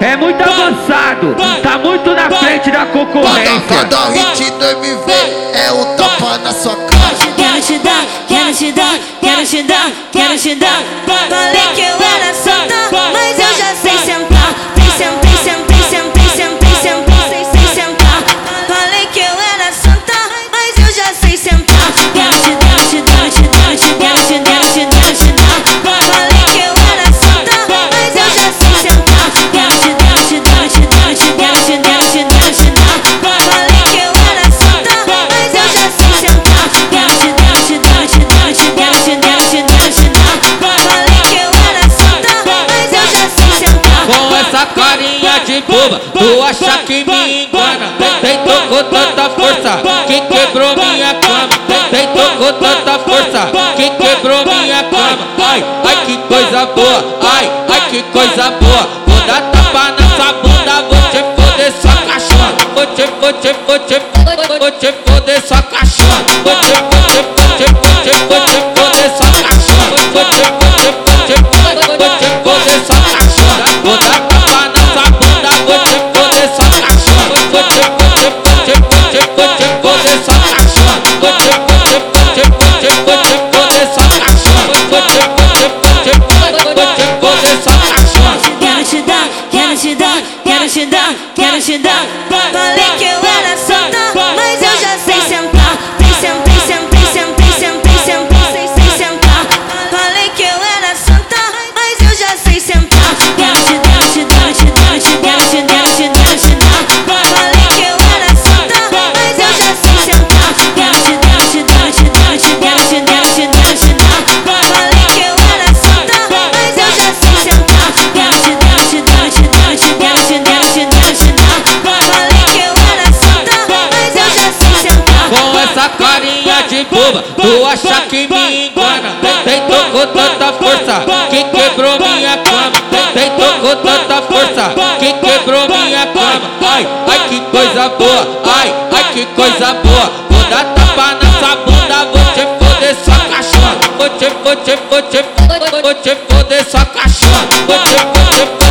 é muito avançado, tá muito na frente da concorrência. Cada hit do MV é um tapa na sua cara. Quero te dar, quero te dar, quero te dar, quero te dar. Falei que eu era santa, mas eu já sei sentar. Sei sentar, sentar, sentar, sentar, sentar, sei sentar. Falei que eu era santa, mas eu já sei sentar. Quero te dar, te dar, te dar, te quero te dar, te dar, te dar. Falei que eu era santa, mas eu já sei sentar. Quero te dar, te dar, te dar, te quero te dar, te dar, te dar. Falei que eu era santa, mas eu já sei sentar. Quero te dar, te dar, te dar, te quero te dar, te dar, te dar. Falei que eu era santa, mas eu já sei sentar. Com essa carinha de boba, tu acha que me engana? Tentou com tanta força que quebrou minha cama. Tentou com tanta força que quebrou minha cama. Ai, ai que coisa boa, ai, ai que coisa boa. Vou dar tapa nessa bunda, vou te foder sua cachorra. Vou te foder sua cachorra. Vou te foder sua cachorra. Vou te foder sua cachorra. Vou dar tapa nessa bunda, vou te foder sua cachorra. Vou te foder sua cachorra. Vou te foder sua cachorra. Vou te foder sua cachorra. Quero te dar, quero te dar, quero te dar, quero te dar. Falei que eu era santa, mas eu já sei sentar. Sei sentar, sentar, sentar, sentar, sei sentar. Falei que eu era santa, mas eu já sei sentar. Quero te dar, te dar, te dar, te quero te dar, te dar, te dar. Falei que eu era santa, mas eu já sei sentar. Quero te dar, te dar, te dar, te quero te dar, te dar, te dar. Falei que eu era santa, mas eu já sei sentar. Quero te dar, te dar, te dar, te quero te dar, te dar, te dar. Falei que eu era santa, mas eu já sei sentar. Com essa carinha de boba, tu acha que me engana? Tentou com tanta força que quebrou minha cama. Tentou com tanta força que quebrou minha cama. Ai, ai que coisa boa, ai, ai que coisa boa. Vou dar tapa nessa bunda, vou te foder sua cachorra. Vou te foder sua cachorra. Vou te